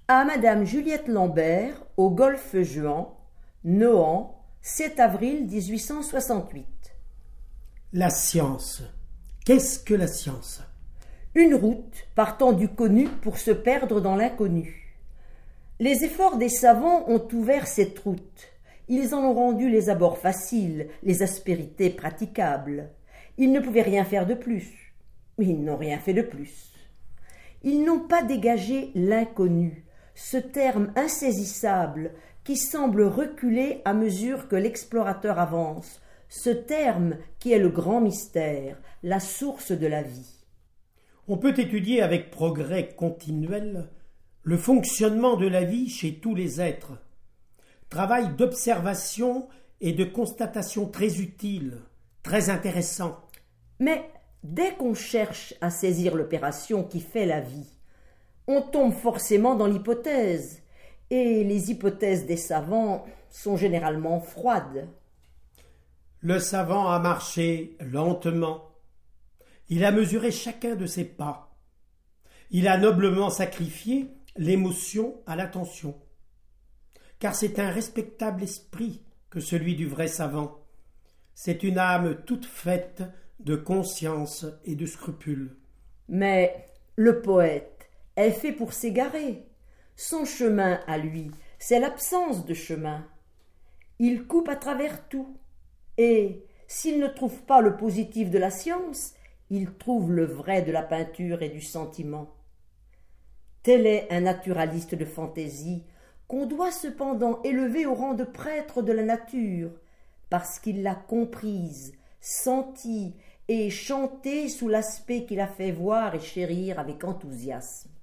À Madame Juliette Lambert, au Golfe Juan, Nohant, 7 avril 1868. La science. Qu'est-ce que la science? Une route partant du connu pour se perdre dans l'inconnu. Les efforts des savants ont ouvert cette route. Ils en ont rendu les abords faciles, les aspérités praticables. Ils ne pouvaient rien faire de plus. Ils n'ont rien fait de plus. Ils n'ont pas dégagé l'inconnu, ce terme insaisissable qui semble reculer à mesure que l'explorateur avance, ce terme qui est le grand mystère, la source de la vie. On peut étudier avec progrès continuel le fonctionnement de la vie chez tous les êtres. Travail d'observation et de constatation très utile, très intéressant. Mais dès qu'on cherche à saisir l'opération qui fait la vie, on tombe forcément dans l'hypothèse, et les hypothèses des savants sont généralement froides. Le savant a marché lentement. Il a mesuré chacun de ses pas. Il a noblement sacrifié l'émotion à l'attention. Car c'est un respectable esprit que celui du vrai savant. C'est une âme toute faite de conscience et de scrupules. Mais le poète est fait pour s'égarer. Son chemin à lui, c'est l'absence de chemin. Il coupe à travers tout. Et s'il ne trouve pas le positif de la science, il trouve le vrai de la peinture et du sentiment. Tel est un naturaliste de fantaisie qu'on doit cependant élever au rang de prêtre de la nature, parce qu'il l'a comprise, sentie et chantée sous l'aspect qu'il a fait voir et chérir avec enthousiasme.